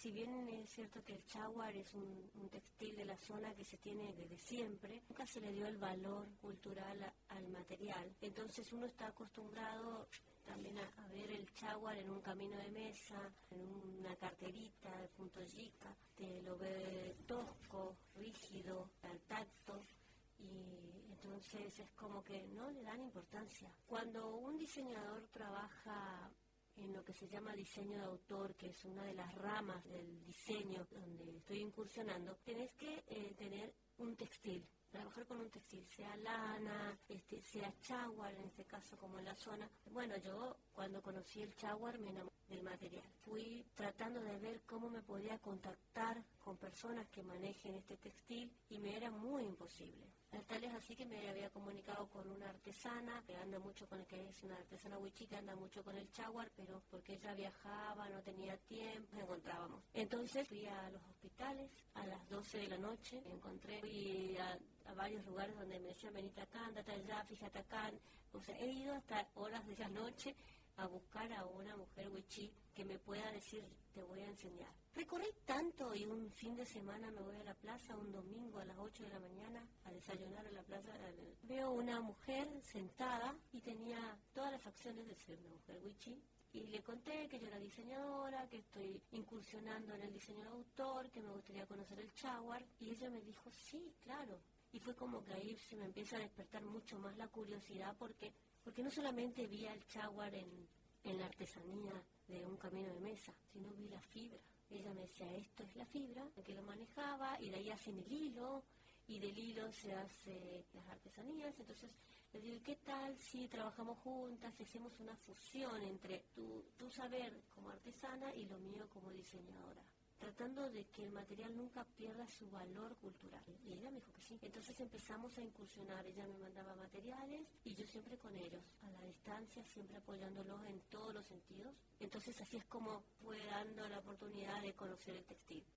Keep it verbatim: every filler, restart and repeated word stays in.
si bien es cierto que el chaguar es un, un textil de la zona que se tiene desde siempre, nunca se le dio el valor cultural a, al material. Entonces uno está acostumbrado también a, a ver el chaguar en un camino de mesa, en una carterita de punto yica, te lo ve tosco, rígido, al tacto, y entonces es como que no le dan importancia. Cuando un diseñador trabaja en lo que se llama diseño de autor, que es una de las ramas del diseño donde estoy incursionando, tenés que eh, tener un textil, trabajar con un textil, sea lana, este, sea chaguar, en este caso como en la zona. Bueno, yo cuando conocí el chaguar me enamoré del material. Fui tratando de ver cómo me podía contactar con personas que manejen este textil y me era muy imposible. Tal es así que me había comunicado con una artesana que anda mucho con el que es una artesana wichí que anda mucho con el chaguar, pero porque ella viajaba, no tenía tiempo, nos encontrábamos. Entonces fui a los hospitales a las doce de la noche, me encontré fui a, a varios lugares donde me decían venite acá, andate allá, fíjate acá. O sea, he ido hasta horas de la noche a buscar a una mujer wichí que me pueda decir, te voy a enseñar. Recorrí tanto y un fin de semana me voy a la plaza, un domingo a las ocho de la mañana, a desayunar a la plaza. Veo una mujer sentada y tenía todas las facciones de ser una mujer wichí. Y le conté que yo era diseñadora, que estoy incursionando en el diseño de autor, que me gustaría conocer el chaguar. Y ella me dijo, sí, claro. Y fue como que ahí se me empieza a despertar mucho más la curiosidad porque, porque no solamente vi al chaguar en, en la artesanía de un camino de mesa, sino vi la fibra. Ella me decía, esto es la fibra, que lo manejaba, y de ahí hacen el hilo, y del hilo se hace las artesanías. Entonces le digo, ¿qué tal si trabajamos juntas, si hacemos una fusión entre tu, tu saber como artesana y lo mío como diseñadora? Tratando de que el material nunca pierda su valor cultural. Y ella me dijo que sí. Entonces empezamos a incursionar. Ella me mandaba materiales y yo siempre con ellos, a la distancia, siempre apoyándolos en todos los sentidos. Entonces así es como fue dando la oportunidad de conocer el textil.